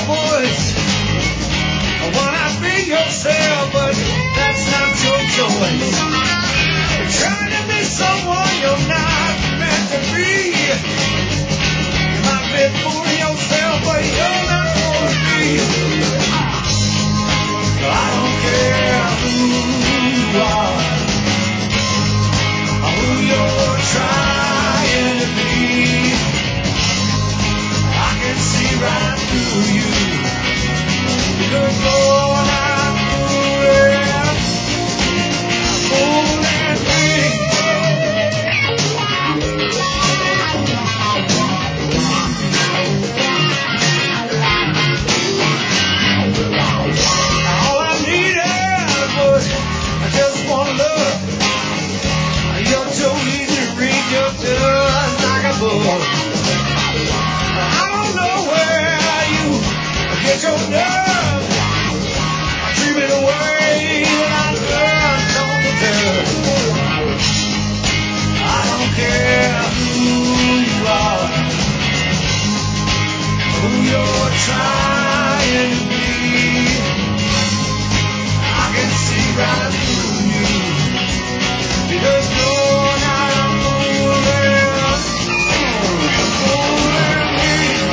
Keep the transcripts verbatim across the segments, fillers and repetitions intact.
voice. I wanna be yourself, but that's not your choice. You're trying to be someone you're not meant to be. You might be fooling yourself, but you're not supposed to be. I don't care who you are, or who you're trying to be. I can see right through you. Because you're not fooling, fooling me. All I needed was just one look. You're too easy to read, you're just like a book. I don't know where you get your nerve. Treat me the way that I learned on the dirt. I don't care who you are, who you're trying to be. I can see right through you, because you're not fooling, fooling me.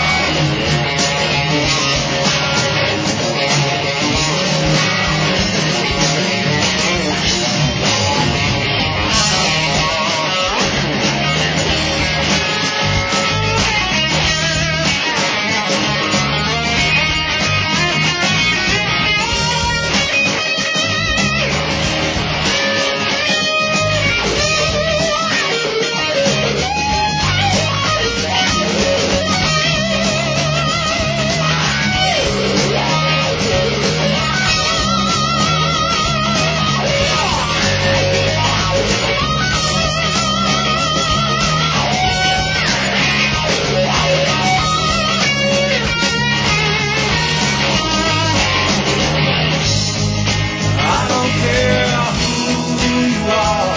I don't care who you are,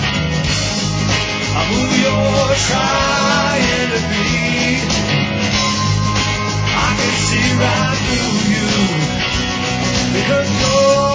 or who you're trying to be. I can see right through you, because you're